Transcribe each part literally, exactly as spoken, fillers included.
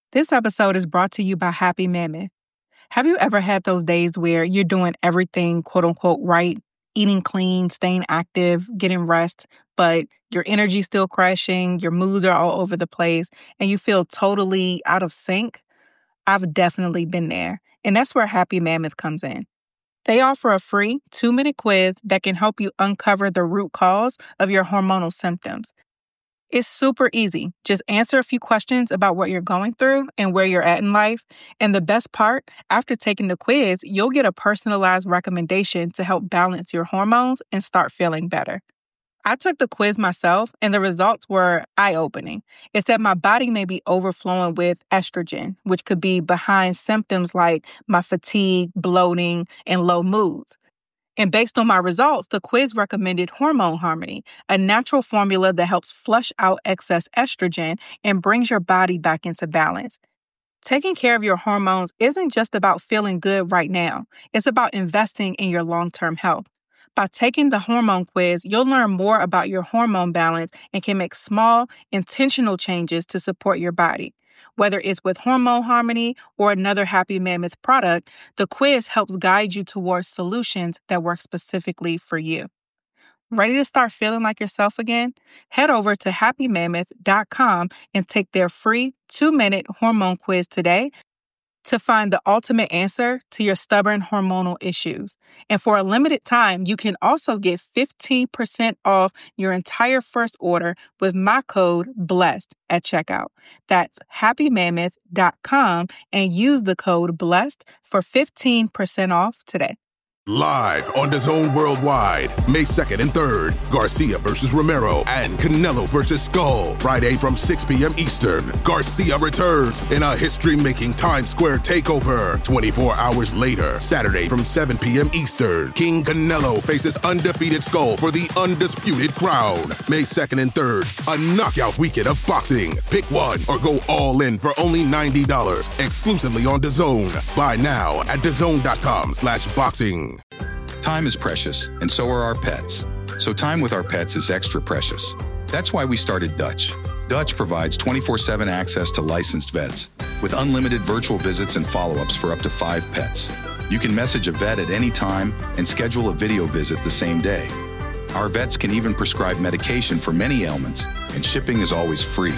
This episode is brought to you by Happy Mammoth. Have you ever had those days where you're doing everything quote unquote right, eating clean, staying active, getting rest, but your energy's still crashing, your moods are all over the place, and you feel totally out of sync? I've definitely been there, and that's where Happy Mammoth comes in. They offer a free two-minute quiz that can help you uncover the root cause of your hormonal symptoms. It's super easy. Just answer a few questions about what you're going through and where you're at in life. And the best part, after taking the quiz, you'll get a personalized recommendation to help balance your hormones and start feeling better. I took the quiz myself, and the results were eye-opening. It said my body may be overflowing with estrogen, which could be behind symptoms like my fatigue, bloating, and low moods. And based on my results, the quiz recommended Hormone Harmony, a natural formula that helps flush out excess estrogen and brings your body back into balance. Taking care of your hormones isn't just about feeling good right now. It's about investing in your long-term health. By taking the hormone quiz, you'll learn more about your hormone balance and can make small, intentional changes to support your body. Whether it's with Hormone Harmony or another Happy Mammoth product, the quiz helps guide you towards solutions that work specifically for you. Ready to start feeling like yourself again? Head over to happy mammoth dot com and take their free two-minute hormone quiz today to find the ultimate answer to your stubborn hormonal issues. And for a limited time, you can also get fifteen percent off your entire first order with my code BLESSED at checkout. That's happy mammoth dot com and use the code BLESSED for fifteen percent off today. Live on DAZN Worldwide, May second and third, Garcia versus Romero and Canelo versus Skull. Friday from six p.m. Eastern, Garcia returns in a history-making Times Square takeover. twenty-four hours later, Saturday from seven p.m. Eastern, King Canelo faces undefeated Skull for the undisputed crown. May second and third, a knockout weekend of boxing. Pick one or go all in for only ninety dollars, exclusively on DAZN. Buy now at DAZN.com slash boxing. Time is precious, and so are our pets. So time with our pets is extra precious. That's why we started Dutch. Dutch provides twenty-four seven access to licensed vets with unlimited virtual visits and follow-ups for up to five pets. You can message a vet at any time and schedule a video visit the same day. Our vets can even prescribe medication for many ailments, and shipping is always free.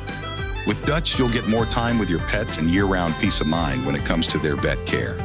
With Dutch, you'll get more time with your pets and year-round peace of mind when it comes to their vet care.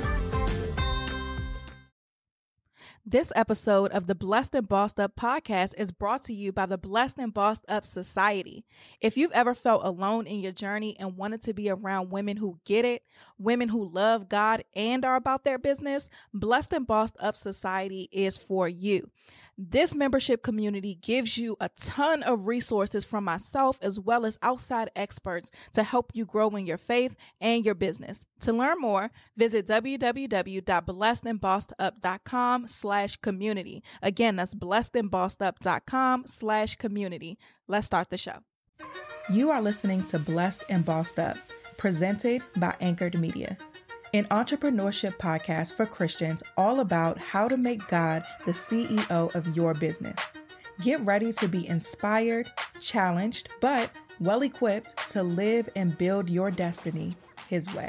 This episode of the Blessed and Bossed Up podcast is brought to you by the Blessed and Bossed Up Society. If you've ever felt alone in your journey and wanted to be around women who get it, women who love God and are about their business, Blessed and Bossed Up Society is for you. This membership community gives you a ton of resources from myself as well as outside experts to help you grow in your faith and your business. To learn more, visit w w w dot blessed and bossed up dot com slash community. Again, that's blessed and bossed up dot com slash community. Let's start the show. You are listening to Blessed and Bossed Up, presented by Anchored Media, an entrepreneurship podcast for Christians all about how to make God the C E O of your business. Get ready to be inspired, challenged, but well-equipped to live and build your destiny His way.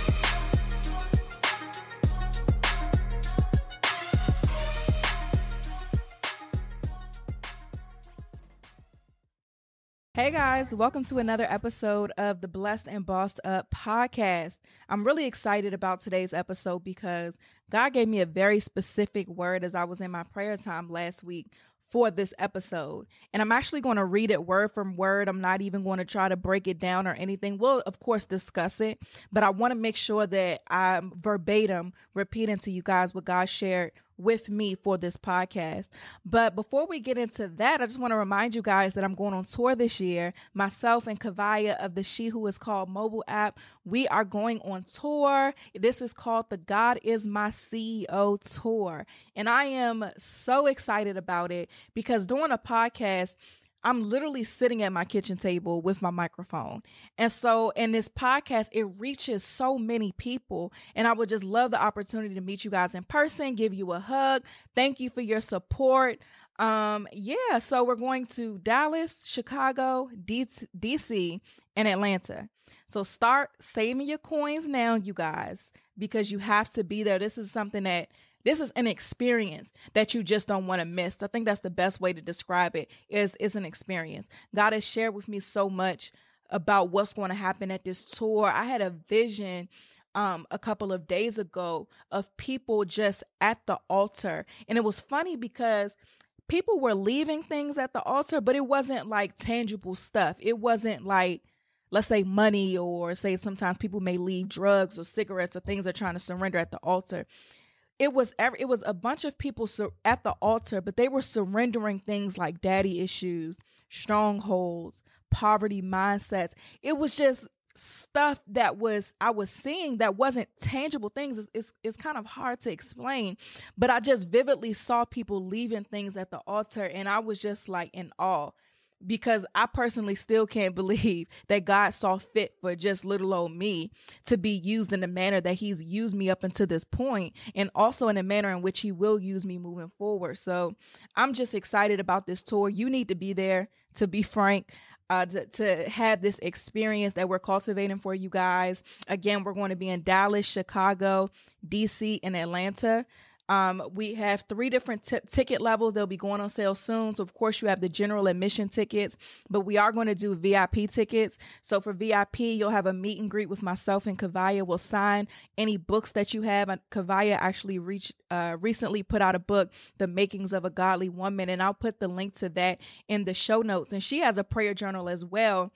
Hey guys, welcome to another episode of the Blessed and Bossed Up podcast. I'm really excited about today's episode because God gave me a very specific word as I was in my prayer time last week for this episode. And I'm actually going to read it word from word. I'm not even going to try to break it down or anything. We'll, of course, discuss it, but I want to make sure that I'm verbatim repeating to you guys what God shared with me for this podcast. But before we get into that, I just want to remind you guys that I'm going on tour this year. Myself and Kavaya of the She Who Is Called mobile app, we are going on tour. This is called the God Is My C E O tour. And I am so excited about it because doing a podcast, I'm literally sitting at my kitchen table with my microphone. And so in this podcast, it reaches so many people. And I would just love the opportunity to meet you guys in person, give you a hug. Thank you for your support. Um, yeah, so we're going to Dallas, Chicago, D C, and Atlanta. So start saving your coins now, you guys, because you have to be there. This is something that This is an experience that you just don't want to miss. I think that's the best way to describe it is it's an experience. God has shared with me so much about what's going to happen at this tour. I had a vision um, a couple of days ago of people just at the altar. And it was funny because people were leaving things at the altar, but it wasn't like tangible stuff. It wasn't like, let's say money, or say sometimes people may leave drugs or cigarettes or things they're trying to surrender at the altar. It was every, it was a bunch of people sur- at the altar, but they were surrendering things like daddy issues, strongholds, poverty mindsets. It was just stuff that was I was seeing that wasn't tangible things. It's, it's, it's kind of hard to explain, but I just vividly saw people leaving things at the altar, and I was just like in awe. Because I personally still can't believe that God saw fit for just little old me to be used in the manner that he's used me up until this point, and also in a manner in which he will use me moving forward. So I'm just excited about this tour. You need to be there, to be frank, uh, to, to have this experience that we're cultivating for you guys. Again, we're going to be in Dallas, Chicago, D C, and Atlanta. Um, we have three different t- ticket levels. They'll be going on sale soon. So, of course, you have the general admission tickets, but we are going to do V I P tickets. So for V I P, you'll have a meet and greet with myself, and Kavaya will sign any books that you have. Kavaya actually reached, uh, recently put out a book, The Makings of a Godly Woman, and I'll put the link to that in the show notes. And she has a prayer journal as well.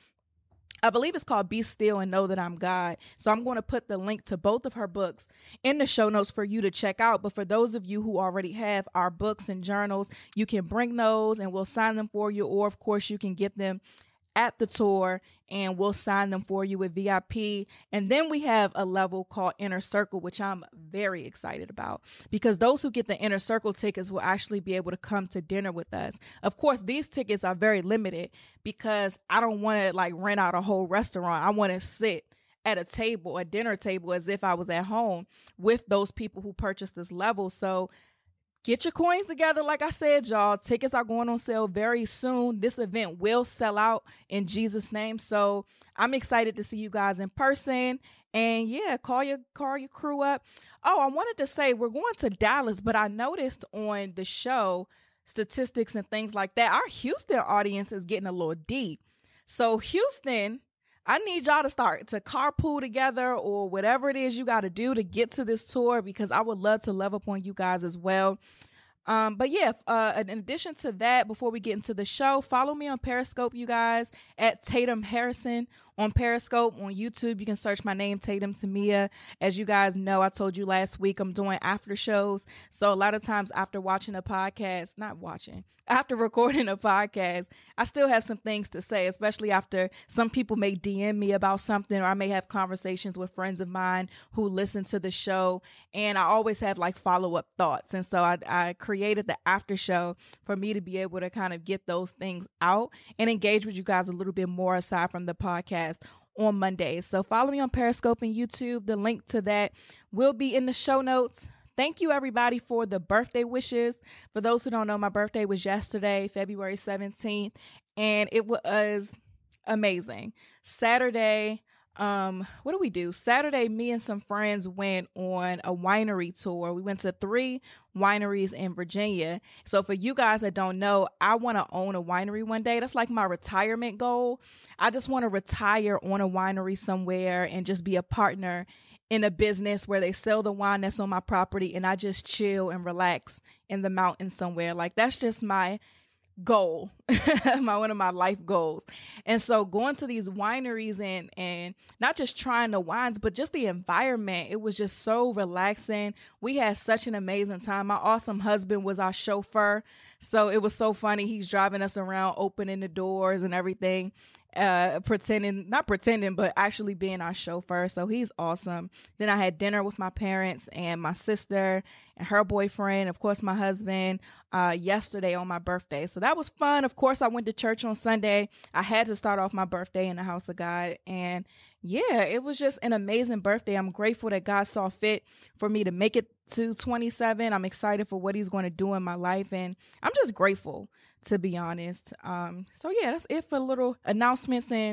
I believe it's called Be Still and Know That I'm God. So I'm going to put the link to both of her books in the show notes for you to check out. But for those of you who already have our books and journals, you can bring those and we'll sign them for you. Or, of course, you can get them at the tour and we'll sign them for you with V I P. And then we have a level called Inner Circle, which I'm very excited about, because those who get the Inner Circle tickets will actually be able to come to dinner with us. Of course, these tickets are very limited because I don't want to like rent out a whole restaurant. I want to sit at a table, a dinner table, as if I was at home with those people who purchased this level. So get your coins together. Like I said, y'all, tickets are going on sale very soon. This event will sell out in Jesus' name. So I'm excited to see you guys in person. And yeah, call your call your crew up. Oh, I wanted to say we're going to Dallas, but I noticed on the show statistics and things like that, our Houston audience is getting a little deep. So Houston, I need y'all to start to carpool together or whatever it is you got to do to get to this tour, because I would love to love up on you guys as well. Um, but yeah, uh, in addition to that, before we get into the show, follow me on Periscope, you guys, at Tatum Harrison on Periscope. On YouTube, you can search my name, Tatum Tamia. As you guys know, I told you last week I'm doing after shows. So a lot of times after watching a podcast, not watching, after recording a podcast, I still have some things to say, especially after some people may D M me about something, or I may have conversations with friends of mine who listen to the show. And I always have like follow-up thoughts. And so I, I created the after show for me to be able to kind of get those things out and engage with you guys a little bit more aside from the podcast on Mondays. So follow me on Periscope and YouTube. The link to that will be in the show notes. Thank you, everybody, for the birthday wishes. For those who don't know, my birthday was yesterday, February seventeenth, and it was amazing. Saturday, um, what do we do? Saturday, me and some friends went on a winery tour. We went to three wineries in Virginia. So for you guys that don't know, I want to own a winery one day. That's like my retirement goal. I just want to retire on a winery somewhere and just be a partner in a business where they sell the wine that's on my property and I just chill and relax in the mountains somewhere. Like, that's just my goal, my one of my life goals. And so going to these wineries and and not just trying the wines, but just the environment, it was just so relaxing. We had such an amazing time. My awesome husband was our chauffeur, so it was so funny. He's driving us around, opening the doors and everything, uh pretending not pretending but actually being our chauffeur. So he's awesome. Then I had dinner with my parents and my sister and her boyfriend, of course my husband, uh yesterday on my birthday. So that was fun. Of course, I went to church on Sunday. I had to start off my birthday in the house of God, and yeah, it was just an amazing birthday. I'm grateful that God saw fit for me to make it to twenty-seven. I'm excited for what he's going to do in my life, and I'm just grateful, to be honest. Um, so yeah, that's it for little announcements and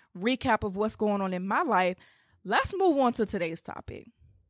recap of what's going on in my life, let's move on to today's topic.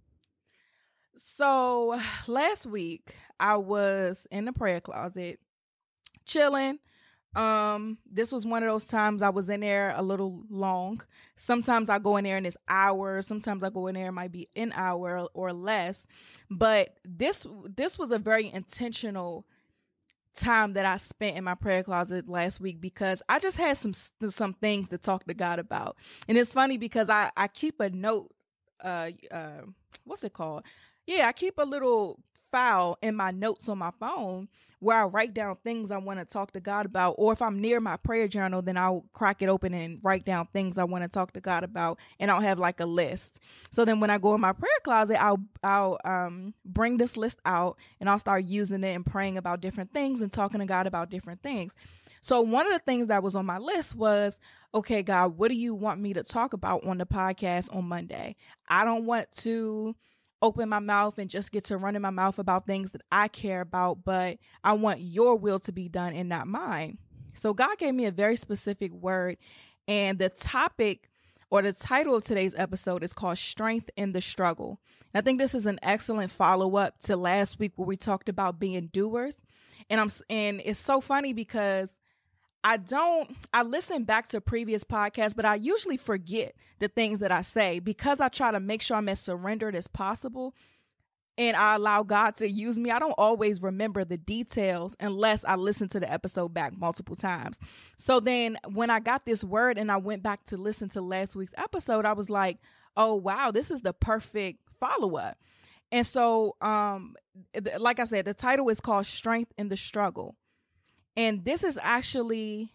So last week I was in the prayer closet chilling. Um, this was one of those times I was in there a little long. Sometimes I go in there and it's hours. Sometimes I go in there, it might be an hour or less. But this this was a very intentional time that I spent in my prayer closet last week because I just had some some things to talk to God about. And it's funny because I, I keep a note, uh, uh, what's it called? Yeah, I keep a little file in my notes on my phone where I write down things I want to talk to God about. Or if I'm near my prayer journal, then I'll crack it open and write down things I want to talk to God about. And I'll have like a list. So then when I go in my prayer closet, I'll, I'll um, bring this list out and I'll start using it and praying about different things and talking to God about different things. So one of the things that was on my list was, okay, God, what do you want me to talk about on the podcast on Monday? I don't want to open my mouth and just get to running my mouth about things that I care about, but I want your will to be done and not mine. So God gave me a very specific word, and the topic or the title of today's episode is called Strength in the Struggle. And I think this is an excellent follow-up to last week where we talked about being doers. And I'm and it's so funny because I don't, I listen back to previous podcasts, but I usually forget the things that I say because I try to make sure I'm as surrendered as possible and I allow God to use me. I don't always remember the details unless I listen to the episode back multiple times. So then when I got this word and I went back to listen to last week's episode, I was like, oh, wow, this is the perfect follow-up. And so, um, like I said, the title is called Strength in the Struggle. And this is actually,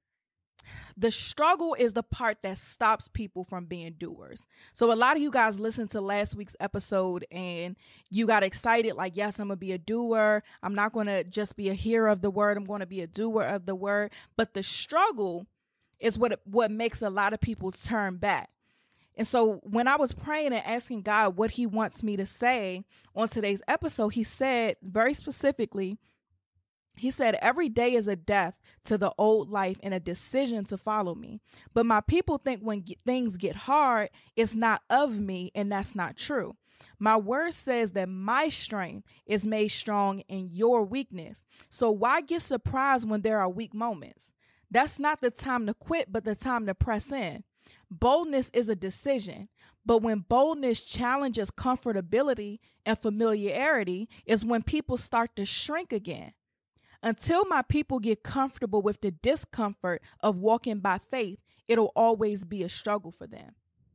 the struggle is the part that stops people from being doers. So a lot of you guys listened to last week's episode and you got excited like, yes, I'm going to be a doer. I'm not going to just be a hearer of the word. I'm going to be a doer of the word. But the struggle is what, what makes a lot of people turn back. And so when I was praying and asking God what he wants me to say on today's episode, he said very specifically, he said, every day is a death to the old life and a decision to follow me. But my people think when get, things get hard, it's not of me, and that's not true. My word says that my strength is made strong in your weakness. So why get surprised when there are weak moments? That's not the time to quit, but the time to press in. Boldness is a decision, but when boldness challenges comfortability and familiarity is when people start to shrink again. Until my people get comfortable with the discomfort of walking by faith, it'll always be a struggle for them.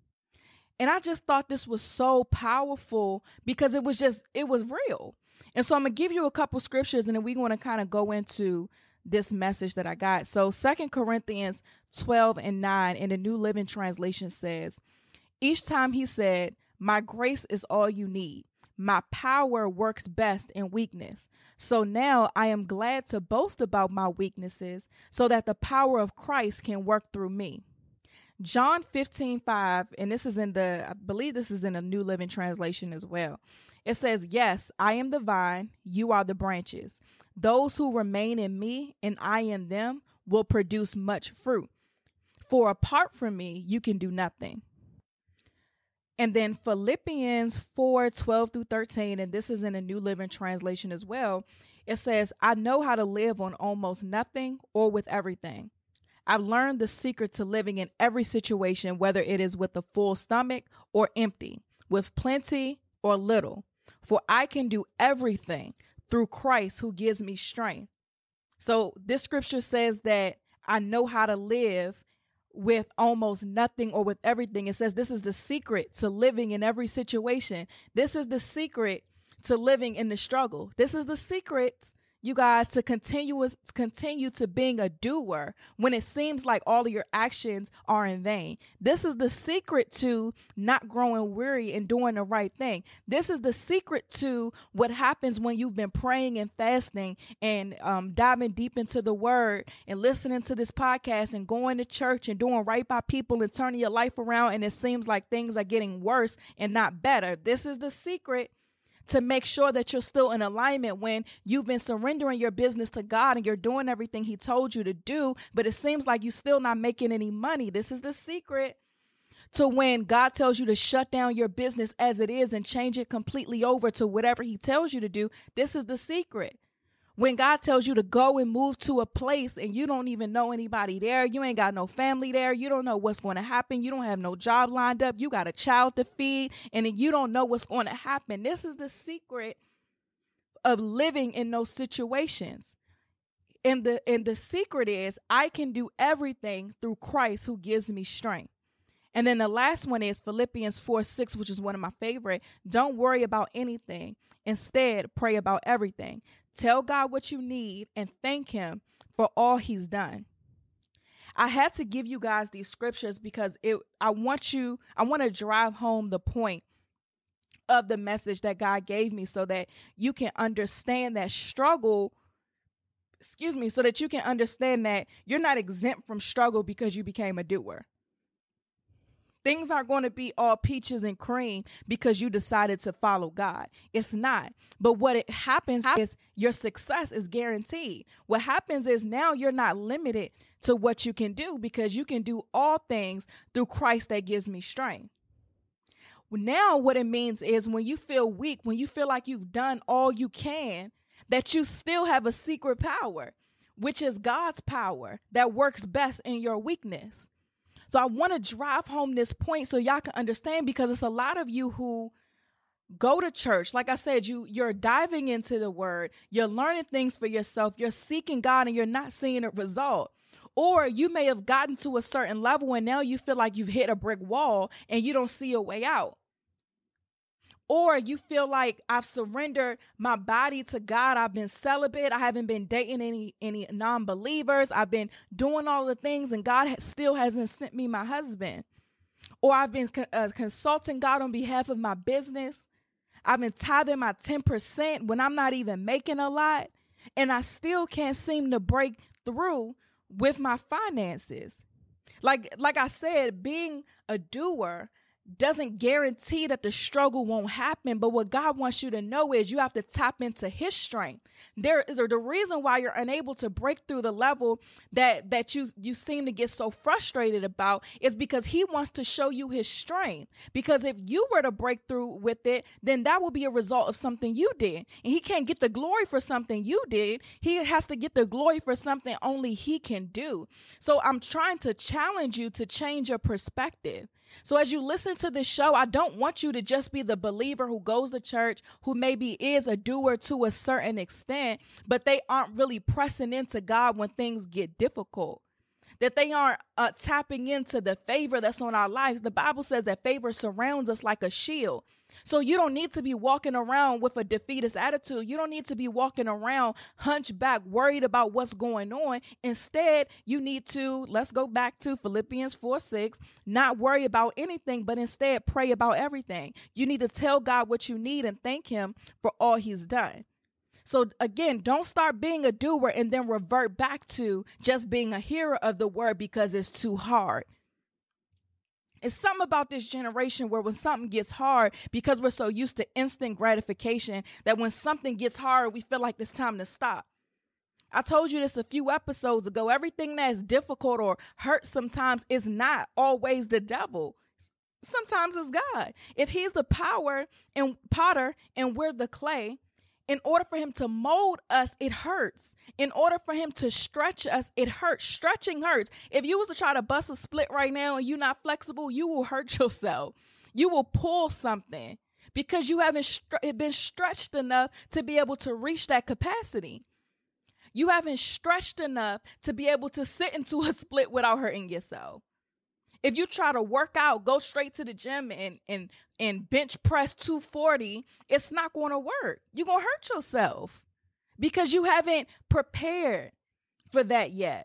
And I just thought this was so powerful because it was just, it was real. And so I'm going to give you a couple scriptures and then we're going to kind of go into this message that I got. So Second Corinthians twelve and nine in the New Living Translation says, each time he said, my grace is all you need. My power works best in weakness. So now I am glad to boast about my weaknesses so that the power of Christ can work through me. John fifteen five, and this is in the, I believe this is in a New Living Translation as well. It says, yes, I am the vine, you are the branches. Those who remain in me and I in them will produce much fruit. For apart from me, you can do nothing. And then Philippians four, twelve through thirteen, and this is in a New Living Translation as well. It says, I know how to live on almost nothing or with everything. I've learned the secret to living in every situation, whether it is with a full stomach or empty, with plenty or little. For I can do everything through Christ who gives me strength. So this scripture says that I know how to live with almost nothing or with everything. It says this is the secret to living in every situation. This is the secret to living in the struggle. This is the secret, you guys, to continuous continue to being a doer when it seems like all of your actions are in vain. This is the secret to not growing weary and doing the right thing. This is the secret to what happens when you've been praying and fasting and um, diving deep into the word and listening to this podcast and going to church and doing right by people and turning your life around. And it seems like things are getting worse and not better. This is the secret to make sure that you're still in alignment when you've been surrendering your business to God and you're doing everything he told you to do, but it seems like you're still not making any money. This is the secret to when God tells you to shut down your business as it is and change it completely over to whatever he tells you to do. This is the secret. When God tells you to go and move to a place and you don't even know anybody there, you ain't got no family there, you don't know what's going to happen, you don't have no job lined up, you got a child to feed, and then you don't know what's going to happen. This is the secret of living in those situations. And the, and the secret is I can do everything through Christ who gives me strength. And then the last one is Philippians four six, which is one of my favorite. Don't worry about anything. Instead, pray about everything. Tell God what you need and thank him for all he's done. I had to give you guys these scriptures because it. I want you, I want to drive home the point of the message that God gave me so that you can understand that struggle, excuse me, so that you can understand that you're not exempt from struggle because you became a doer. Things aren't going to be all peaches and cream because you decided to follow God. It's not. But what it happens is your success is guaranteed. What happens is now you're not limited to what you can do because you can do all things through Christ that gives me strength. Now what it means is when you feel weak, when you feel like you've done all you can, that you still have a secret power, which is God's power that works best in your weakness. So I want to drive home this point so y'all can understand, because it's a lot of you who go to church. Like I said, you, you're diving into the word. You're learning things for yourself. You're seeking God and you're not seeing a result. Or you may have gotten to a certain level and now you feel like you've hit a brick wall and you don't see a way out. Or you feel like I've surrendered my body to God. I've been celibate. I haven't been dating any any non-believers. I've been doing all the things and God has, still hasn't sent me my husband. Or I've been uh, consulting God on behalf of my business. I've been tithing my ten percent when I'm not even making a lot. And I still can't seem to break through with my finances. Like, like I said, being a doer doesn't guarantee that the struggle won't happen. But what God wants you to know is you have to tap into his strength. There is the reason why you're unable to break through the level that, that you, you seem to get so frustrated about is because he wants to show you his strength. Because if you were to break through with it, then that will be a result of something you did. And he can't get the glory for something you did. He has to get the glory for something only he can do. So I'm trying to challenge you to change your perspective. So as you listen to this show, I don't want you to just be the believer who goes to church, who maybe is a doer to a certain extent, but they aren't really pressing into God when things get difficult. That they aren't uh, tapping into the favor that's on our lives. The Bible says that favor surrounds us like a shield. So you don't need to be walking around with a defeatist attitude. You don't need to be walking around hunchback, worried about what's going on. Instead, you need to, let's go back to Philippians four six, not worry about anything, but instead pray about everything. You need to tell God what you need and thank him for all he's done. So again, don't start being a doer and then revert back to just being a hearer of the word because it's too hard. It's something about this generation where when something gets hard, because we're so used to instant gratification, that when something gets hard, we feel like it's time to stop. I told you this a few episodes ago. Everything that is difficult or hurt sometimes is not always the devil. Sometimes it's God. If he's the power and potter and we're the clay, in order for him to mold us, it hurts. In order for him to stretch us, it hurts. Stretching hurts. If you was to try to bust a split right now and you're not flexible, you will hurt yourself. You will pull something because you haven't str- been stretched enough to be able to reach that capacity. You haven't stretched enough to be able to sit into a split without hurting yourself. If you try to work out, go straight to the gym and and and bench press two forty, it's not going to work. You're going to hurt yourself because you haven't prepared for that yet.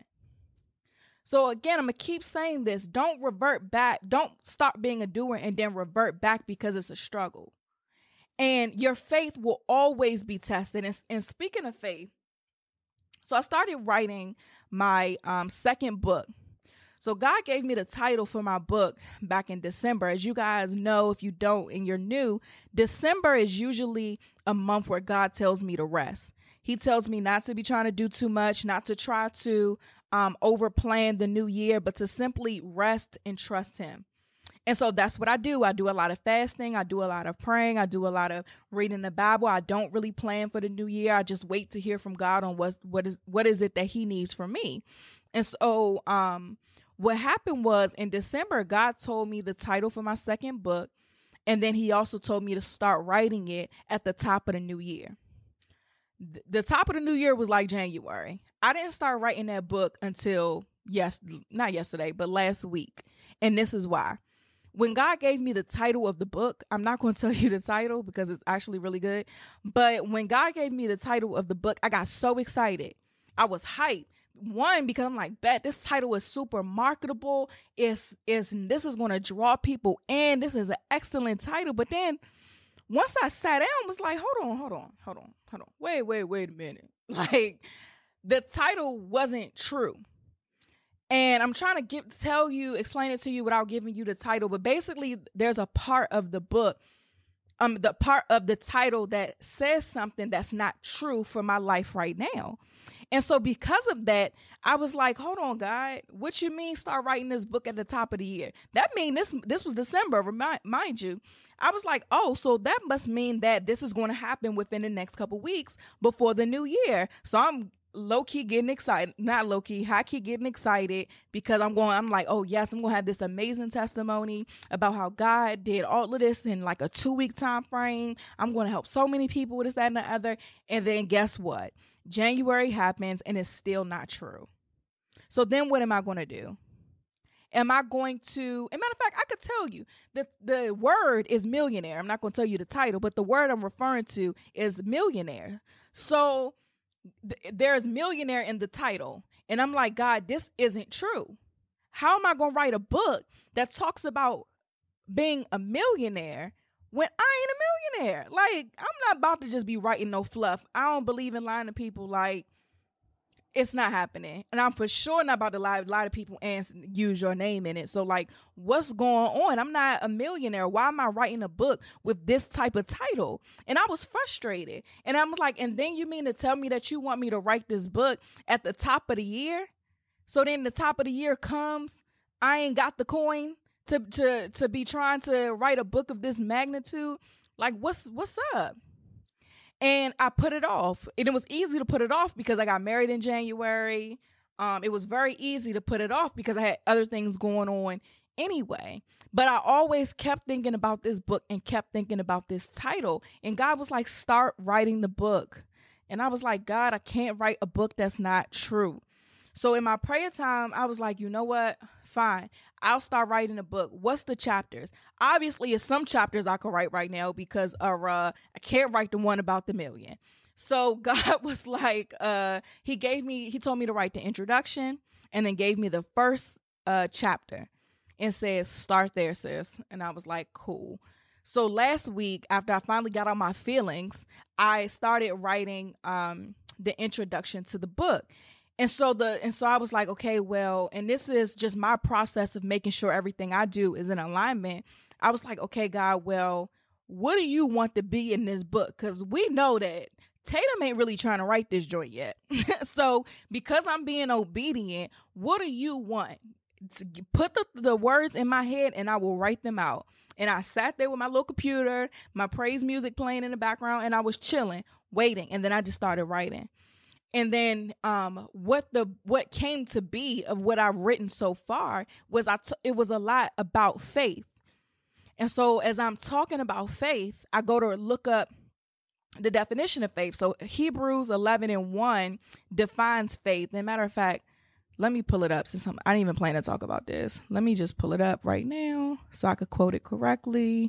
So again, I'm going to keep saying this. Don't revert back. Don't stop being a doer and then revert back because it's a struggle. And your faith will always be tested. And, and speaking of faith, so I started writing my um, second book. So God gave me the title for my book back in December. As you guys know, if you don't and you're new, December is usually a month where God tells me to rest. He tells me not to be trying to do too much, not to try to um, overplan the new year, but to simply rest and trust him. And so that's what I do. I do a lot of fasting. I do a lot of praying. I do a lot of reading the Bible. I don't really plan for the new year. I just wait to hear from God on what's, what is what is it that he needs from me. And so um, what happened was in December, God told me the title for my second book. And then he also told me to start writing it at the top of the new year. The top of the new year was like January. I didn't start writing that book until, yes, not yesterday, but last week. And this is why. When God gave me the title of the book, I'm not going to tell you the title because it's actually really good. But when God gave me the title of the book, I got so excited. I was hyped. One, because I'm like, bet this title is super marketable. It's, it's, this is going to draw people in. This is an excellent title. But then once I sat down, I was like, hold on, hold on, hold on, hold on. Wait, wait, wait a minute. Like, the title wasn't true. And I'm trying to give, tell you, explain it to you without giving you the title. But basically, there's a part of the book, um, the part of the title that says something that's not true for my life right now. And so because of that, I was like, hold on, God, what you mean start writing this book at the top of the year? That mean this this was December, remind, mind you. I was like, oh, so that must mean that this is going to happen within the next couple weeks before the new year. So I'm low-key getting excited, not low-key, high-key getting excited because I'm going, I'm like, oh, yes, I'm going to have this amazing testimony about how God did all of this in like a two-week time frame. I'm going to help so many people with this, that, and the other. And then guess what? January happens and it's still not true. So then what am I going to do? Am I going to, as a matter of fact, I could tell you that the word is millionaire. I'm not going to tell you the title, but the word I'm referring to is millionaire. So th- there's millionaire in the title. And I'm like, God, this isn't true. How am I going to write a book that talks about being a millionaire when I ain't a millionaire? Like, I'm not about to just be writing no fluff. I don't believe in lying to people. Like, it's not happening. And I'm for sure not about to lie, lie to people and use your name in it. So, like, what's going on? I'm not a millionaire. Why am I writing a book with this type of title? And I was frustrated. And I'm like, and then you mean to tell me that you want me to write this book at the top of the year? So then the top of the year comes, I ain't got the coin to to to be trying to write a book of this magnitude. Like, what's what's up? And I put it off. And it was easy to put it off because I got married in January. Um, it was very easy to put it off because I had other things going on anyway. But I always kept thinking about this book and kept thinking about this title. And God was like, start writing the book. And I was like, God, I can't write a book that's not true. So in my prayer time, I was like, you know what? Fine. I'll start writing a book. What's the chapters? Obviously, it's some chapters I could write right now because uh, uh, I can't write the one about the million. So God was like, uh, he gave me, he told me to write the introduction and then gave me the first uh, chapter and says, start there, sis. And I was like, cool. So last week, after I finally got all my feelings, I started writing um, the introduction to the book. And so the and so I was like, okay, well, and this is just my process of making sure everything I do is in alignment. I was like, okay, God, well, what do you want to be in this book? Because we know that Tatum ain't really trying to write this joint yet. So because I'm being obedient, what do you want? Put the, the words in my head and I will write them out. And I sat there with my little computer, my praise music playing in the background, and I was chilling, waiting. And then I just started writing. And then um, what the what came to be of what I've written so far was I t- it was a lot about faith. And so as I'm talking about faith, I go to look up the definition of faith. So Hebrews eleven and one defines faith. As a matter of fact, let me pull it up since I'm, I didn't even plan to talk about this. Let me just pull it up right now so I could quote it correctly.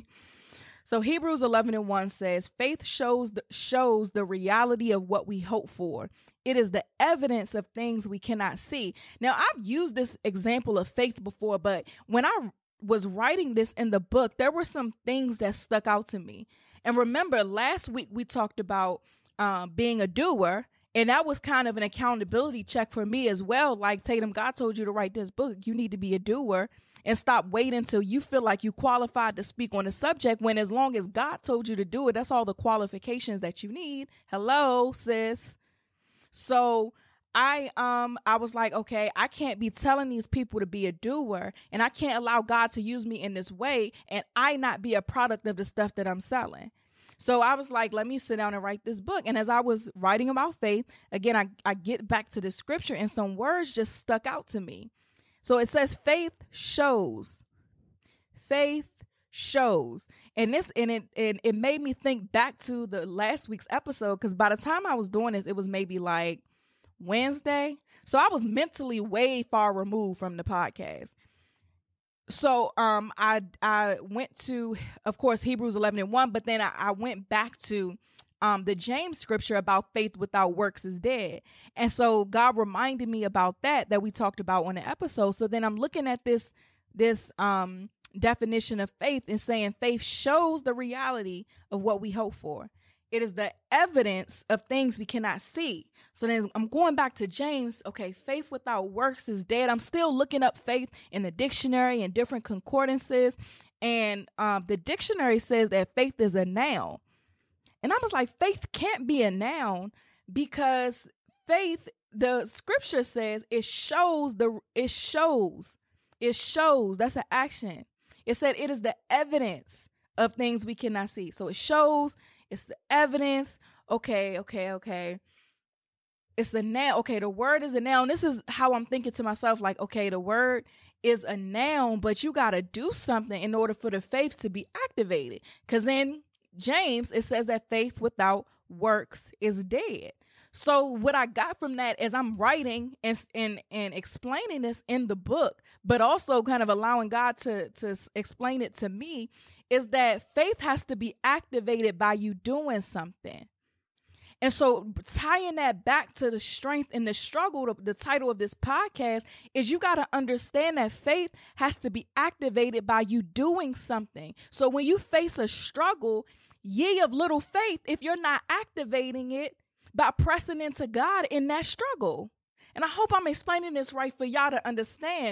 So Hebrews eleven and one says, faith shows the, shows the reality of what we hope for. It is the evidence of things we cannot see. Now, I've used this example of faith before, but when I was writing this in the book, there were some things that stuck out to me. And remember, last week we talked about um, being a doer. And that was kind of an accountability check for me as well. Like, Tatum, God told you to write this book. You need to be a doer and stop waiting until you feel like you qualified to speak on the subject, when as long as God told you to do it, that's all the qualifications that you need. Hello, sis. So I um I was like, okay, I can't be telling these people to be a doer, and I can't allow God to use me in this way and I not be a product of the stuff that I'm selling. So I was like, let me sit down and write this book. And as I was writing about faith, again, I, I get back to the scripture and some words just stuck out to me. So it says faith shows. Faith shows. And this and it and it made me think back to the last week's episode, because by the time I was doing this, it was maybe like Wednesday. So I was mentally way far removed from the podcast. So um, I I went to, of course, Hebrews eleven and one, but then I, I went back to um, the James scripture about faith without works is dead. And so God reminded me about that, that we talked about on the episode. So then I'm looking at this, this um, definition of faith and saying faith shows the reality of what we hope for. It is the evidence of things we cannot see. So then I'm going back to James. Okay, faith without works is dead. I'm still looking up faith in the dictionary and different concordances. And um, the dictionary says that faith is a noun. And I was like, faith can't be a noun, because faith, the scripture says it shows the, it shows, it shows, that's an action. It said it is the evidence of things we cannot see. So it shows, it's the evidence. Okay, okay, okay. It's a noun. Okay, the word is a noun. This is how I'm thinking to myself, like, okay, the word is a noun, but you got to do something in order for the faith to be activated. Because in James, it says that faith without works is dead. So what I got from that as I'm writing and, and, and explaining this in the book, but also kind of allowing God to, to explain it to me, is that faith has to be activated by you doing something. And so tying that back to the strength and the struggle, the title of this podcast is you got to understand that faith has to be activated by you doing something. So when you face a struggle, ye of little faith, if you're not activating it by pressing into God in that struggle. And I hope I'm explaining this right for y'all to understand.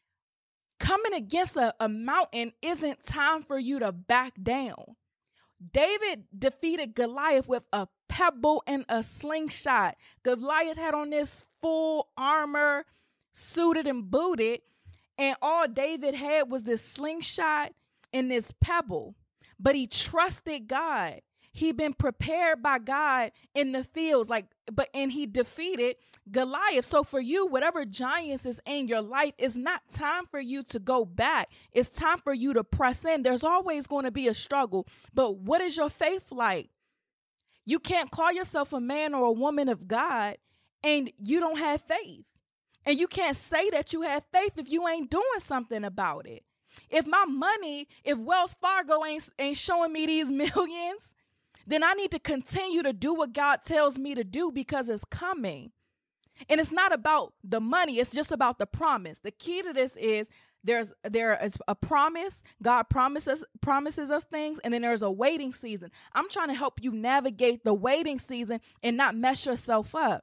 Coming against a, a mountain isn't time for you to back down. David defeated Goliath with a pebble and a slingshot. Goliath had on this full armor, suited and booted, and all David had was this slingshot and this pebble. But he trusted God. He'd been prepared by God in the fields, like, but and he defeated Goliath. So for you, whatever giants is in your life, it's not time for you to go back. It's time for you to press in. There's always going to be a struggle. But what is your faith like? You can't call yourself a man or a woman of God and you don't have faith. And you can't say that you have faith if you ain't doing something about it. If my money, if Wells Fargo ain't, ain't showing me these millions, then I need to continue to do what God tells me to do, because it's coming. And it's not about the money. It's just about the promise. The key to this is there's there is a promise. God promises promises us things, and then there's a waiting season. I'm trying to help you navigate the waiting season and not mess yourself up.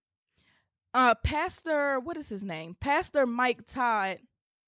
Uh, Pastor, what is his name? Pastor Mike Todd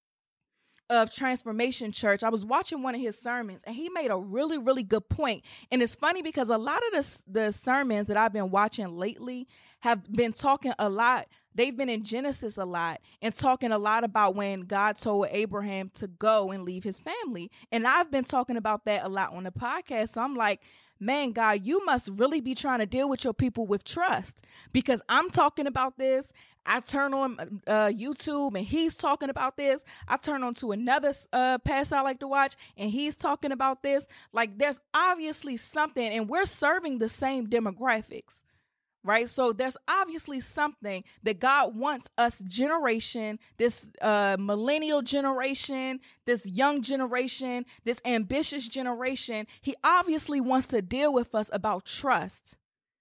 of Transformation Church. I was watching one of his sermons, and he made a really, really good point. And it's funny because a lot of the, the sermons that I've been watching lately have been talking a lot. They've been in Genesis a lot and talking a lot about when God told Abraham to go and leave his family. And I've been talking about that a lot on the podcast. So I'm like, man, God, you must really be trying to deal with your people with trust, because I'm talking about this. I turn on uh, YouTube and he's talking about this. I turn on to another uh, pass I like to watch and he's talking about this. Like, there's obviously something, and we're serving the same demographics, right? So there's obviously something that God wants us generation, this uh, millennial generation, this young generation, this ambitious generation. He obviously wants to deal with us about trust.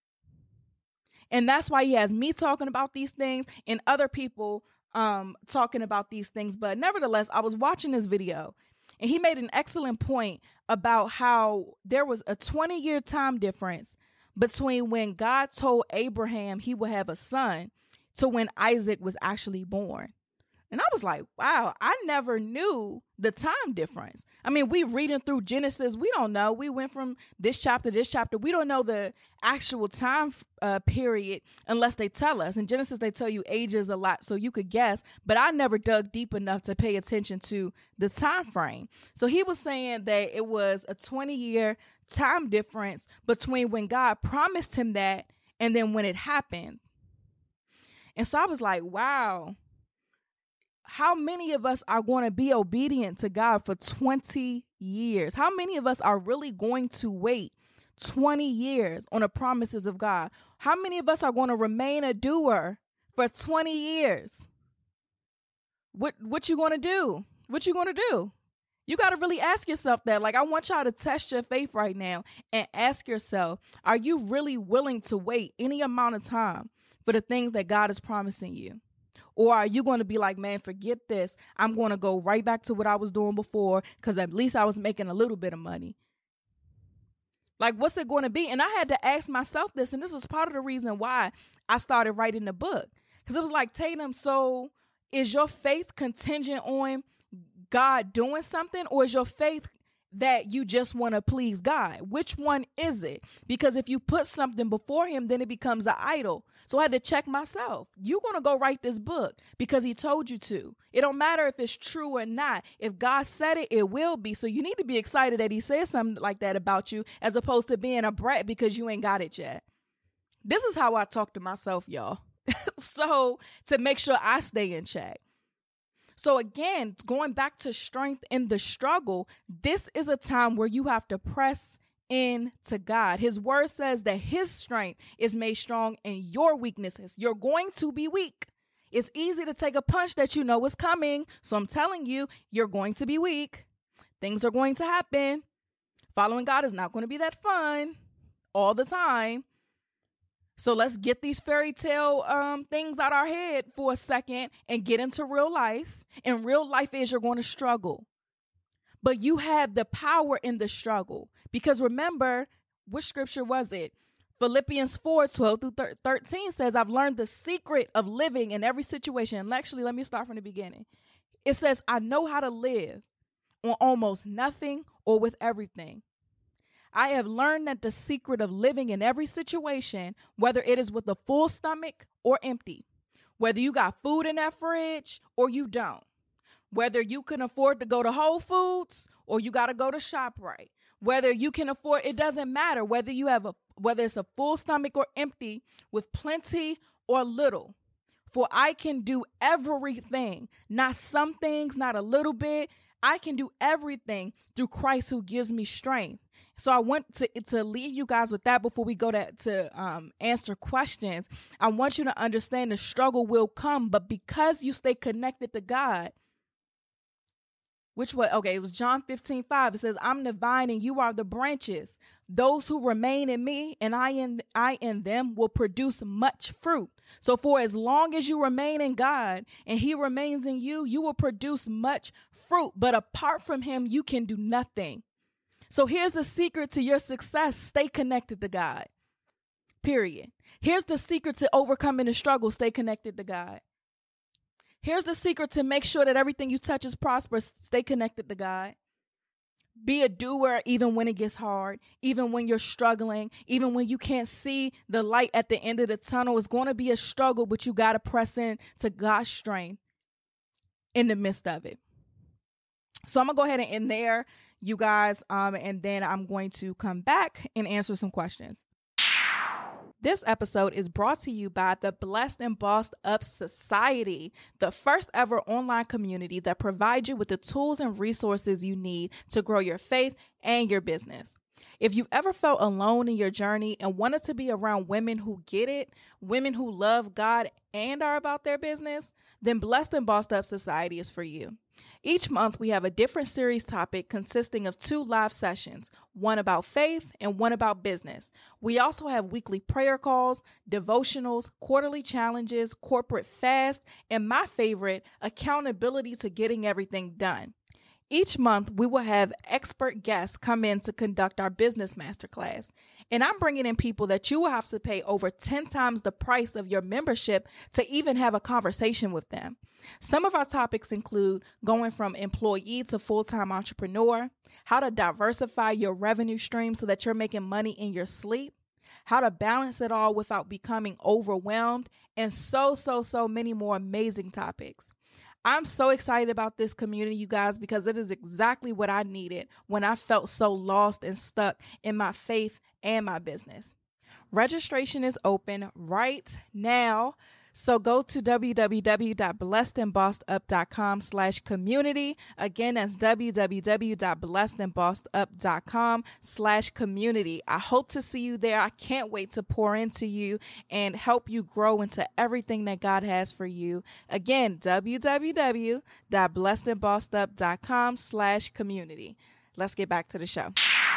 And that's why he has me talking about these things and other people um, talking about these things. But nevertheless, I was watching this video and he made an excellent point about how there was a twenty year time difference between when God told Abraham he would have a son to when Isaac was actually born. And I was like, wow, I never knew the time difference. I mean, we reading through Genesis, we don't know. We went from this chapter to this chapter. We don't know the actual time uh, period unless they tell us. In Genesis, they tell you ages a lot, so you could guess. But I never dug deep enough to pay attention to the time frame. So he was saying that it was a twenty-year time difference between when God promised him that and then when it happened. And so I was like, wow. How many of us are going to be obedient to God for twenty years? How many of us are really going to wait twenty years on the promises of God? How many of us are going to remain a doer for twenty years? What what you going to do? What you going to do? You got to really ask yourself that. Like, I want y'all to test your faith right now and ask yourself, are you really willing to wait any amount of time for the things that God is promising you? Or are you going to be like, man, forget this. I'm going to go right back to what I was doing before because at least I was making a little bit of money. Like, what's it going to be? And I had to ask myself this, and this is part of the reason why I started writing the book. Because it was like, Tatum, so is your faith contingent on God doing something, or is your faith that you just want to please God? Which one is it? Because if you put something before him, then it becomes an idol. So I had to check myself. You're going to go write this book because he told you to. It don't matter if it's true or not. If God said it, it will be. So you need to be excited that he said something like that about you, as opposed to being a brat because you ain't got it yet. This is how I talk to myself, y'all. So to make sure I stay in check. So again, going back to strength in the struggle, this is a time where you have to press in to God. His word says that his strength is made strong in your weaknesses. You're going to be weak. It's easy to take a punch that you know is coming. So I'm telling you, you're going to be weak. Things are going to happen. Following God is not going to be that fun all the time. So let's get these fairy tale um, things out our head for a second and get into real life. And real life is you're going to struggle. But you have the power in the struggle. Because remember, which scripture was it? Philippians four, twelve through thirteen says, I've learned the secret of living in every situation. And actually, let me start from the beginning. It says, I know how to live on almost nothing or with everything. I have learned that the secret of living in every situation, whether it is with a full stomach or empty, whether you got food in that fridge or you don't, whether you can afford to go to Whole Foods or you got to go to ShopRite, whether you can afford, it doesn't matter whether you have a, whether it's a full stomach or empty, with plenty or little. For I can do everything, not some things, not a little bit. I can do everything through Christ who gives me strength. So I want to, to leave you guys with that before we go to, to um, answer questions. I want you to understand the struggle will come, but because you stay connected to God, which was, okay, it was John fifteen five. It says, I'm the vine and you are the branches. Those who remain in me and I in, I in them will produce much fruit. So for as long as you remain in God and he remains in you, you will produce much fruit. But apart from him, you can do nothing. So here's the secret to your success. Stay connected to God. Period. Here's the secret to overcoming the struggle. Stay connected to God. Here's the secret to make sure that everything you touch is prosperous. Stay connected to God. Be a doer even when it gets hard, even when you're struggling, even when you can't see the light at the end of the tunnel. It's going to be a struggle, but you got to press in to God's strength in the midst of it. So I'm going to go ahead and end there, you guys, um, and then I'm going to come back and answer some questions. This episode is brought to you by the Blessed and Bossed Up Society, the first ever online community that provides you with the tools and resources you need to grow your faith and your business. If you've ever felt alone in your journey and wanted to be around women who get it, women who love God and are about their business, then Blessed and Bossed Up Society is for you. Each month, we have a different series topic consisting of two live sessions, one about faith and one about business. We also have weekly prayer calls, devotionals, quarterly challenges, corporate fast, and my favorite, accountability to getting everything done. Each month, we will have expert guests come in to conduct our business masterclass. And I'm bringing in people that you will have to pay over ten times the price of your membership to even have a conversation with them. Some of our topics include going from employee to full-time entrepreneur, how to diversify your revenue stream so that you're making money in your sleep, how to balance it all without becoming overwhelmed, and so, so, so many more amazing topics. I'm so excited about this community, you guys, because it is exactly what I needed when I felt so lost and stuck in my faith and my business. Registration is open right now. So go to www.blessedandbossedup.com slash community. Again, that's www.blessedandbossedup.com slash community. I hope to see you there. I can't wait to pour into you and help you grow into everything that God has for you. Again, www.blessedandbossedup.com slash community. Let's get back to the show.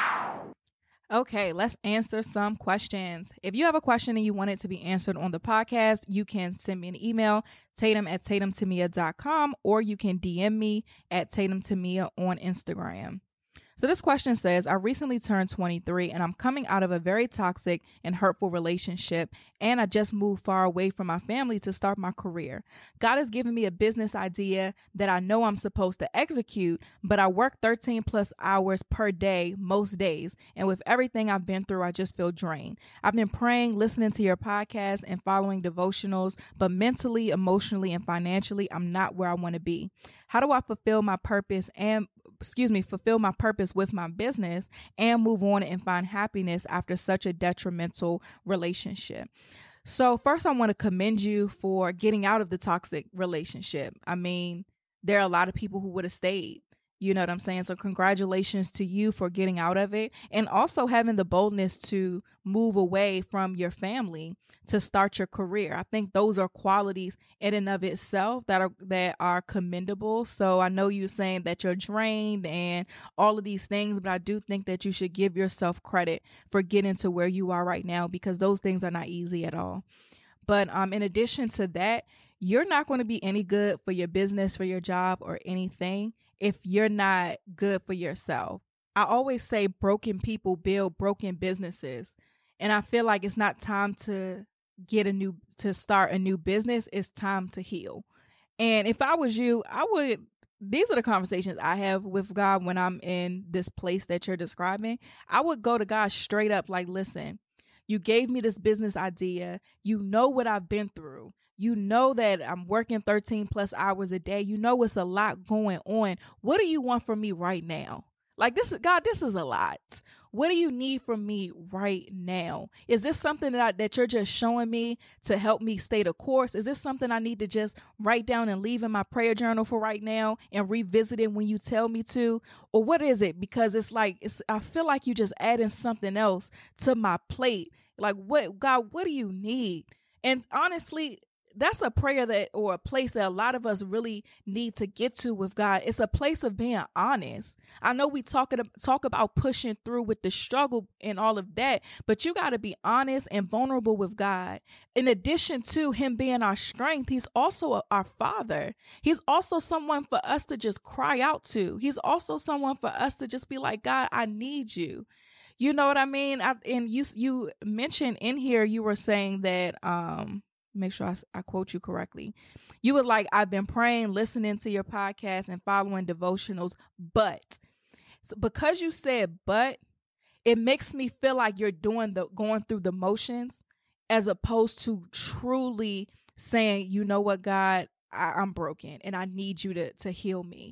Okay, let's answer some questions. If you have a question and you want it to be answered on the podcast, you can send me an email, tatum at tatumtamia dot com, or you can D M me at tatumtamia on Instagram. So this question says, I recently turned twenty-three and I'm coming out of a very toxic and hurtful relationship, and I just moved far away from my family to start my career. God has given me a business idea that I know I'm supposed to execute, but I work thirteen plus hours per day most days, and with everything I've been through, I just feel drained. I've been praying, listening to your podcast, and following devotionals, but mentally, emotionally, and financially, I'm not where I want to be. How do I fulfill my purpose and excuse me, fulfill my purpose with my business and move on and find happiness after such a detrimental relationship? So first, I want to commend you for getting out of the toxic relationship. I mean, there are a lot of people who would have stayed. You know what I'm saying? So congratulations to you for getting out of it, and also having the boldness to move away from your family to start your career. I think those are qualities in and of itself that are that are commendable. So I know you're saying that you're drained and all of these things, but I do think that you should give yourself credit for getting to where you are right now, because those things are not easy at all. But um, in addition to that, you're not going to be any good for your business, for your job, or anything if you're not good for yourself. I always say broken people build broken businesses. And I feel like it's not time to get a new, to start a new business. It's time to heal. And if I was you, I would, these are the conversations I have with God when I'm in this place that you're describing. I would go to God straight up like, listen, you gave me this business idea. You know what I've been through. You know that I'm working thirteen plus hours a day. You know it's a lot going on. What do you want from me right now? Like this is, God, this is a lot. What do you need from me right now? Is this something that I, that you're just showing me to help me stay the course? Is this something I need to just write down and leave in my prayer journal for right now and revisit it when you tell me to? Or what is it? Because it's like, it's, I feel like you just adding something else to my plate. Like what, God, what do you need? And honestly, that's a prayer that, or a place that a lot of us really need to get to with God. It's a place of being honest. I know we talk, talk about pushing through with the struggle and all of that, but you got to be honest and vulnerable with God. In addition to him being our strength, he's also a, our father. He's also someone for us to just cry out to. He's also someone for us to just be like, God, I need you. You know what I mean? I, and you, you mentioned in here, you were saying that, um, make sure I, I quote you correctly. You were like, I've been praying, listening to your podcast and following devotionals, but so because you said, but it makes me feel like you're doing the, going through the motions as opposed to truly saying, you know what, God, I, I'm broken and I need you to, to heal me.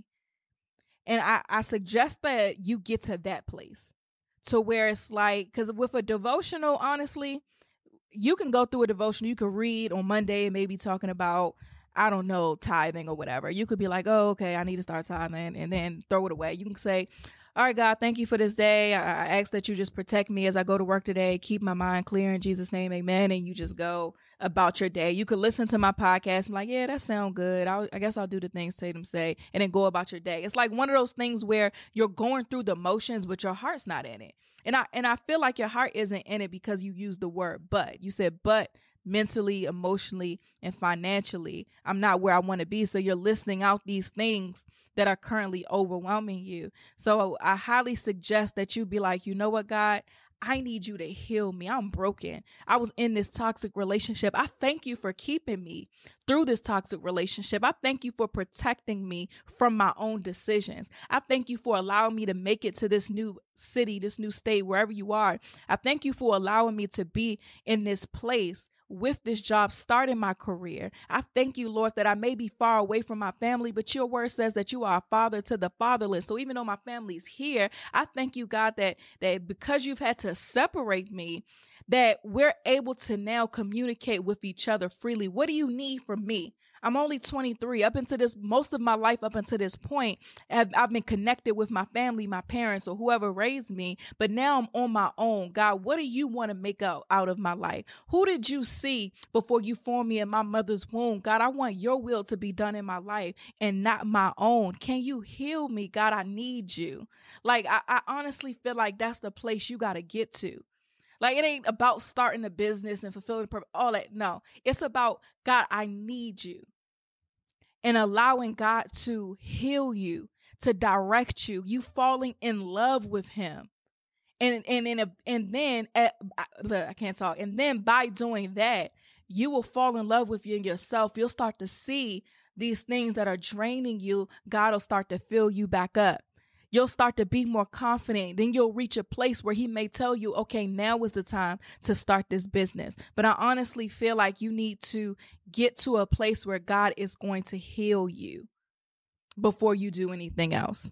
And I, I suggest that you get to that place to where it's like, because with a devotional, honestly, you can go through a devotion. You could read on Monday and maybe talking about, I don't know, tithing or whatever. You could be like, oh, okay, I need to start tithing, and then throw it away. You can say, all right, God, thank you for this day. I, I ask that you just protect me as I go to work today. Keep my mind clear in Jesus' name, amen. And you just go about your day. You could listen to my podcast and be like, yeah, that sounds good. I'll, I guess I'll do the things Tatum say, and then go about your day. It's like one of those things where you're going through the motions, but your heart's not in it. And I and I feel like your heart isn't in it because you used the word but. You said, but mentally, emotionally, and financially. I'm not where I want to be. So you're listing out these things that are currently overwhelming you. So I highly suggest that you be like, you know what, God, I need you to heal me. I'm broken. I was in this toxic relationship. I thank you for keeping me through this toxic relationship. I thank you for protecting me from my own decisions. I thank you for allowing me to make it to this new city, this new state, wherever you are. I thank you for allowing me to be in this place with this job, starting my career. I thank you, Lord, that I may be far away from my family, but your word says that you are a father to the fatherless. So even though my family is here, I thank you, God, that, that because you've had to separate me, that we're able to now communicate with each other freely. What do you need from me? I'm only twenty-three. Up until this, most of my life up until this point, I've, I've been connected with my family, my parents, or whoever raised me. But now I'm on my own. God, what do you want to make out, out of my life? Who did you see before you formed me in my mother's womb? God, I want your will to be done in my life and not my own. Can you heal me? God, I need you. Like, I, I honestly feel like that's the place you got to get to. Like, it ain't about starting a business and fulfilling the purpose, all that. No, it's about, God, I need you. And allowing God to heal you, to direct you, you falling in love with him. And and and, and then, at, look, I can't talk. And then by doing that, you will fall in love with you and yourself. You'll start to see these things that are draining you. God will start to fill you back up. You'll start to be more confident. Then you'll reach a place where he may tell you, okay, now is the time to start this business. But I honestly feel like you need to get to a place where God is going to heal you before you do anything else.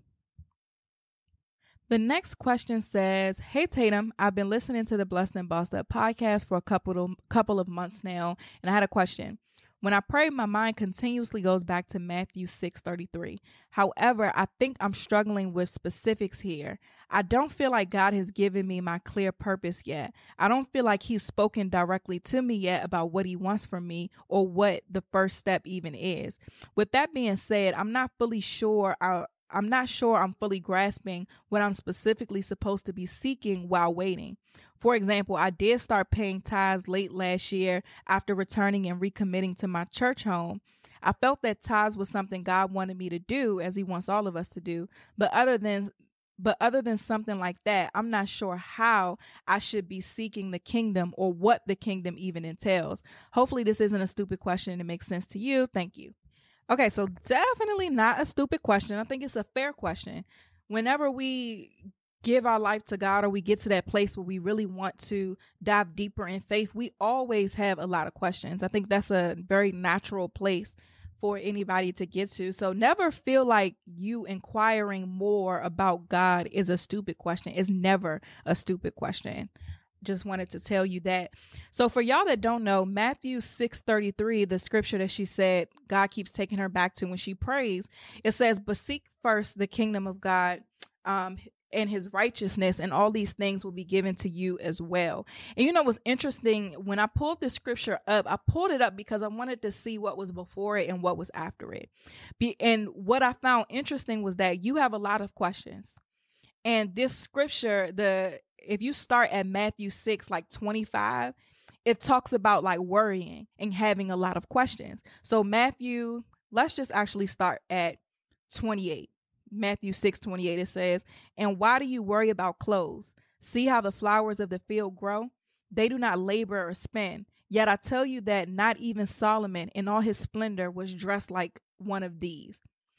The next question says, hey, Tatum, I've been listening to the Blessed and Bossed Up podcast for a couple of, couple of months now, and I had a question. When I pray, my mind continuously goes back to Matthew six thirty-three. However, I think I'm struggling with specifics here. I don't feel like God has given me my clear purpose yet. I don't feel like he's spoken directly to me yet about what he wants from me or what the first step even is. With that being said, I'm not fully sure I I'm not sure I'm fully grasping what I'm specifically supposed to be seeking while waiting. For example, I did start paying tithes late last year after returning and recommitting to my church home. I felt that tithes was something God wanted me to do, as he wants all of us to do. But other than But other than something like that, I'm not sure how I should be seeking the kingdom or what the kingdom even entails. Hopefully this isn't a stupid question and it makes sense to you. Thank you. Okay, so definitely not a stupid question. I think it's a fair question. Whenever we give our life to God or we get to that place where we really want to dive deeper in faith, we always have a lot of questions. I think that's a very natural place for anybody to get to. So never feel like you inquiring more about God is a stupid question. It's never a stupid question. Just wanted to tell you that. So for y'all that don't know, Matthew six thirty-three, the scripture that she said God keeps taking her back to when she prays, it says, but seek first the kingdom of God um, and his righteousness, and all these things will be given to you as well. And you know what's interesting? When I pulled this scripture up, I pulled it up because I wanted to see what was before it and what was after it. Be, and what I found interesting was that you have a lot of questions. And this scripture, the if you start at Matthew six, like twenty-five, it talks about like worrying and having a lot of questions. So Matthew, let's just actually start at twenty-eight. Matthew six twenty-eight, it says, and why do you worry about clothes? See how the flowers of the field grow? They do not labor or spin. Yet I tell you that not even Solomon in all his splendor was dressed like one of these.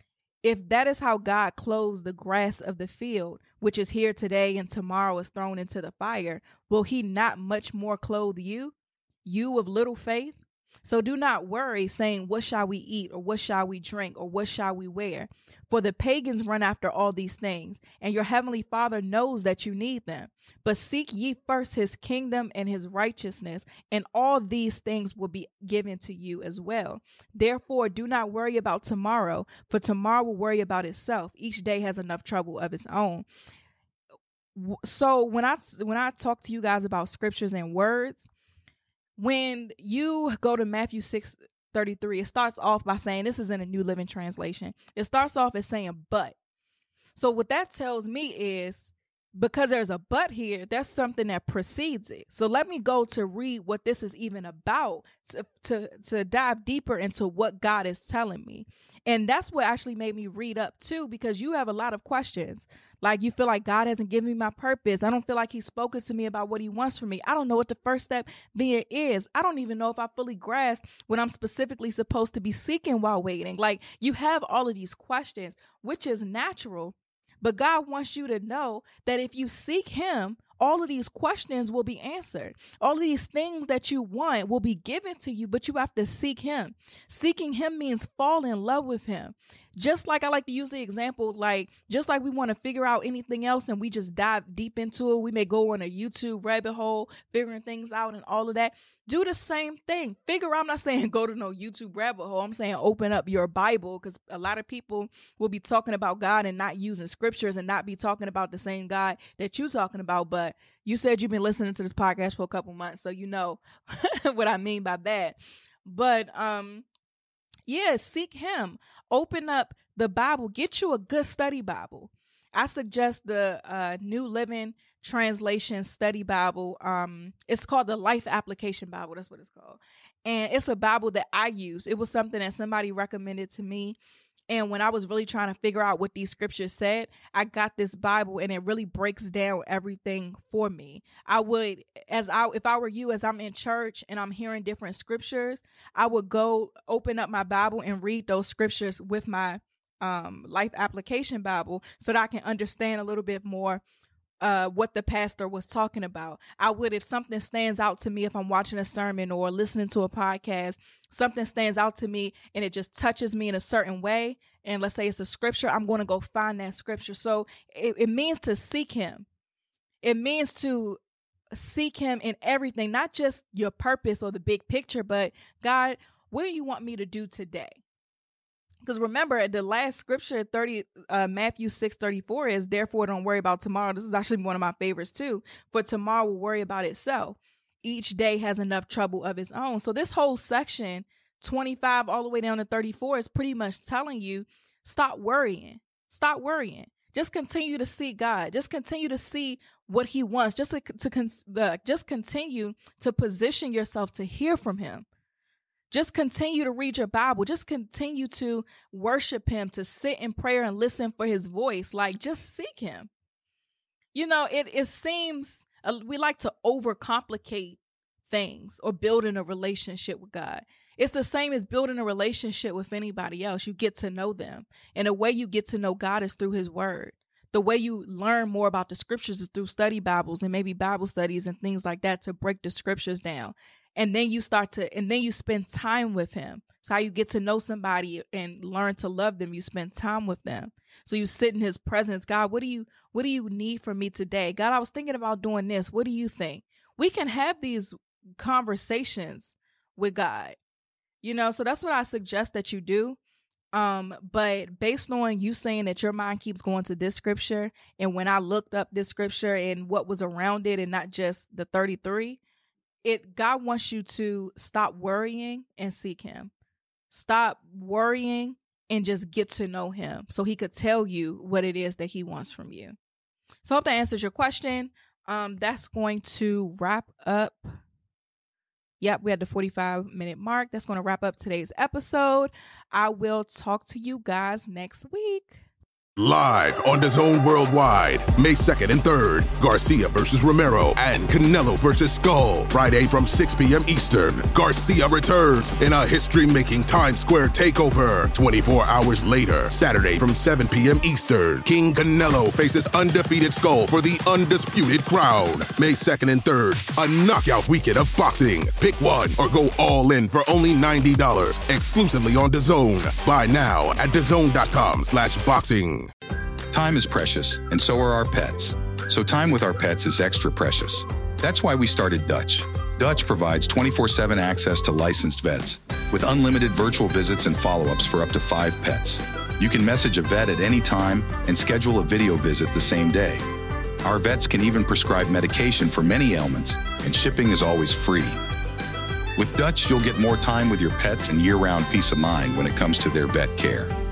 If that is how God clothes the grass of the field, which is here today and tomorrow is thrown into the fire, will he not much more clothe you, you of little faith? So do not worry, saying, what shall we eat, or what shall we drink, or what shall we wear? For the pagans run after all these things, and your heavenly Father knows that you need them. But seek ye first his kingdom and his righteousness, and all these things will be given to you as well. Therefore, do not worry about tomorrow, for tomorrow will worry about itself. Each day has enough trouble of its own. So when I when I talk to you guys about scriptures and words, when you go to Matthew six thirty-three, it starts off by saying, this is in a New Living Translation. It starts off as saying, but. So what that tells me is because there's a but here, there's something that precedes it. So let me go to read what this is even about, to, to, to dive deeper into what God is telling me. And that's what actually made me read up too, because you have a lot of questions. Like you feel like God hasn't given me my purpose. I don't feel like he's spoken to me about what he wants from me. I don't know what the first step being is. I don't even know if I fully grasp what I'm specifically supposed to be seeking while waiting. Like you have all of these questions, which is natural. But God wants you to know that if you seek him, all of these questions will be answered. All of these things that you want will be given to you, but you have to seek him. Seeking him means fall in love with him. Just like I like to use the example, like just like we want to figure out anything else and we just dive deep into it. We may go on a YouTube rabbit hole, figuring things out and all of that. Do the same thing. Figure out, I'm not saying go to no YouTube rabbit hole. I'm saying open up your Bible, because a lot of people will be talking about God and not using scriptures and not be talking about the same God that you're talking about. But you said you've been listening to this podcast for a couple months, so you know what I mean by that. But um, yeah, seek him. Open up the Bible. Get you a good study Bible. I suggest the uh, New Living Translation Study Bible. Um, it's called the Life Application Bible. That's what it's called. And it's a Bible that I use. It was something that somebody recommended to me. And when I was really trying to figure out what these scriptures said, I got this Bible and it really breaks down everything for me. I would, as I, if I were you, as I'm in church and I'm hearing different scriptures, I would go open up my Bible and read those scriptures with my um, Life Application Bible so that I can understand a little bit more uh, what the pastor was talking about. I would, if something stands out to me, if I'm watching a sermon or listening to a podcast, something stands out to me and it just touches me in a certain way. And let's say it's a scripture, I'm going to go find that scripture. So it, it means to seek him. It means to seek him in everything, not just your purpose or the big picture, but God, what do you want me to do today? Because remember, the last scripture, thirty, uh, Matthew six thirty-four is, therefore don't worry about tomorrow. This is actually one of my favorites too. For tomorrow will worry about itself. Each day has enough trouble of its own. So this whole section, twenty-five all the way down to thirty-four, is pretty much telling you, stop worrying. Stop worrying. Just continue to see God. Just continue to see what he wants. Just to, to con- the, just continue to position yourself to hear from him. Just continue to read your Bible. Just continue to worship him, to sit in prayer and listen for his voice. Like, just seek him. You know, it, it seems uh, we like to overcomplicate things or building a relationship with God. It's the same as building a relationship with anybody else. You get to know them. And the way you get to know God is through his word. The way you learn more about the scriptures is through study Bibles and maybe Bible studies and things like that to break the scriptures down. And then you start to, and then you spend time with him. It's how you get to know somebody and learn to love them. You spend time with them. So you sit in his presence. God, what do you, what do you need from me today? God, I was thinking about doing this. What do you think? We can have these conversations with God, you know, so that's what I suggest that you do. Um, but based on you saying that your mind keeps going to this scripture, and when I looked up this scripture and what was around it and not just the thirty-three, It God wants you to stop worrying and seek him. Stop worrying and just get to know him so he could tell you what it is that he wants from you. So I hope that answers your question. Um, that's going to wrap up. Yep, we had the forty-five minute mark. That's going to wrap up today's episode. I will talk to you guys next week. Live on DAZN Worldwide, May second and third, Garcia versus Romero and Canelo versus Skull. Friday from six p.m. Eastern, Garcia returns in a history-making Times Square takeover. twenty-four hours later, Saturday from seven p.m. Eastern, King Canelo faces undefeated Skull for the undisputed crown. May second and third, a knockout weekend of boxing. Pick one or go all in for only ninety dollars, exclusively on DAZN. Buy now at DAZN.com slash boxing. Time is precious, and so are our pets. So time with our pets is extra precious. That's why we started Dutch. Dutch provides twenty-four seven access to licensed vets with unlimited virtual visits and follow-ups for up to five pets. You can message a vet at any time and schedule a video visit the same day. Our vets can even prescribe medication for many ailments, and shipping is always free. With Dutch, you'll get more time with your pets and year-round peace of mind when it comes to their vet care.